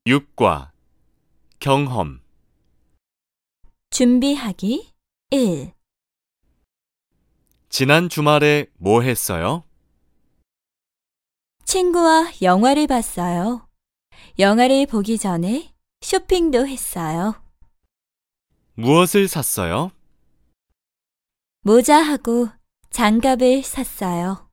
육과 경험 준비하기 1. 지난 주말에 뭐 했어요? 친구와 영화를 봤어요. 영화를 보기 전에 쇼핑도 했어요. 무엇을 샀어요? 모자하고 장갑을 샀어요.